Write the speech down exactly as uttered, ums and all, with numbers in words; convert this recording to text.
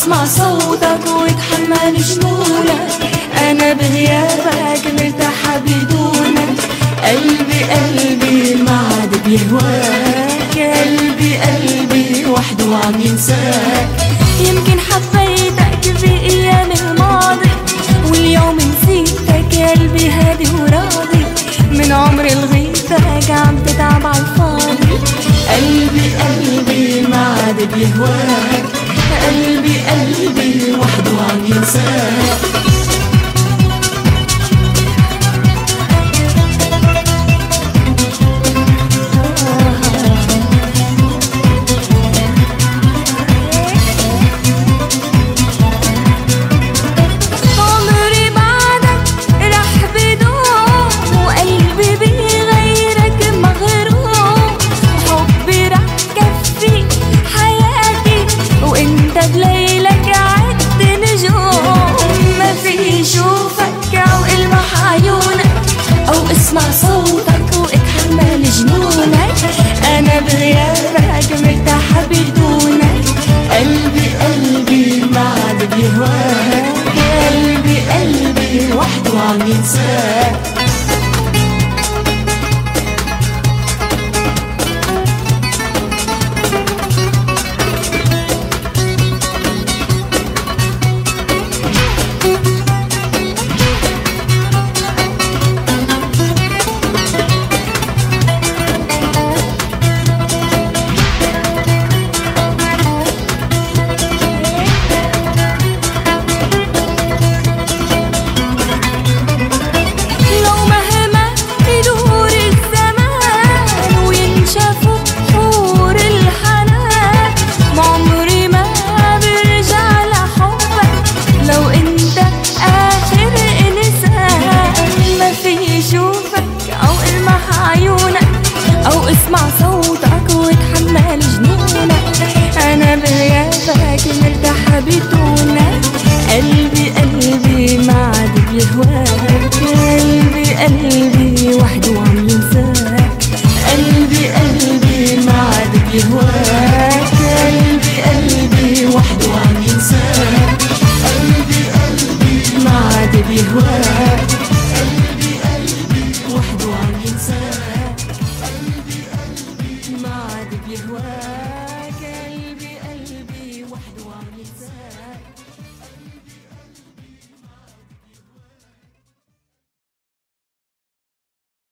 اسمع صوتك واتحمل جنونك. انا بغيابك مرتاحة بدونك. قلبي قلبي ما عاد بيهواك. قلبي قلبي وحده عم ينساك. يمكن حبيتك بأيام الماضي واليوم نسيتك. قلبي هادي وراضي من عمري لغيتك عم تتعب عالفاضي. قلبي قلبي ما عاد بيهواك. قلبي قلبي وحده عم ينساك. اسمع صوتك واتحمل جنونك. انا بغيابك مرتاحة بدونك. قلبي قلبي ما عاد بيهواك. قلبي قلبي وحده عم ينساك. اسمع صوتك واتحمل جنونك. انا بغيابك مرتاحة بدونك. قلبي قلبي ما عاد بيهواك. قلبي قلبي وحده عم ينساك. قلبي قلبي ما عاد بيهواك. قلبي قلبي وحده عم ينساك. قلبي قلبي ما عاد بيهواك.